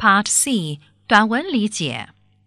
Part C 短文理解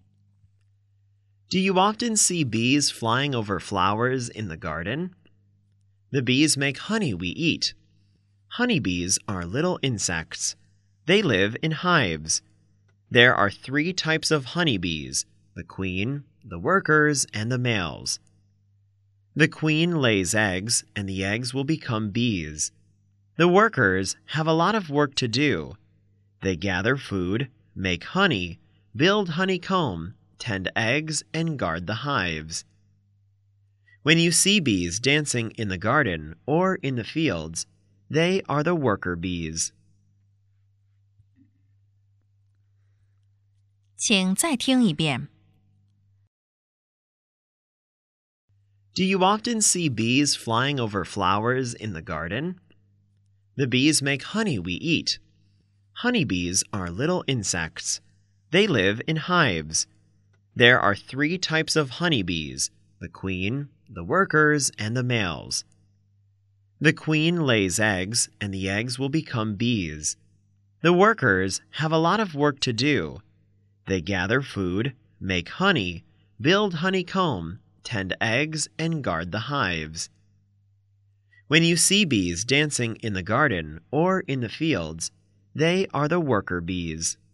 Do you often see bees flying over flowers in the garden? The bees make honey we eat. Honeybees are little insects. They live in hives. There are 3 types of honeybees: the queen, the workers, and the males. The queen lays eggs, and the eggs will become bees. The workers have a lot of work to do. They gather food, make honey, build honeycomb, tend eggs, and guard the hives. When you see bees dancing in the garden or in the fields, they are the worker bees. 请再听一遍 Do you often see bees flying over flowers in the garden? The bees make honey we eat. Honeybees are little insects. They live in hives. There are 3 types of honeybees: the queen, the workers, and the males. The queen lays eggs, and the eggs will become bees. The workers have a lot of work to do. They gather food, make honey, build honeycomb, tend eggs, and guard the hives. When you see bees dancing in the garden or in the fields, they are the worker bees.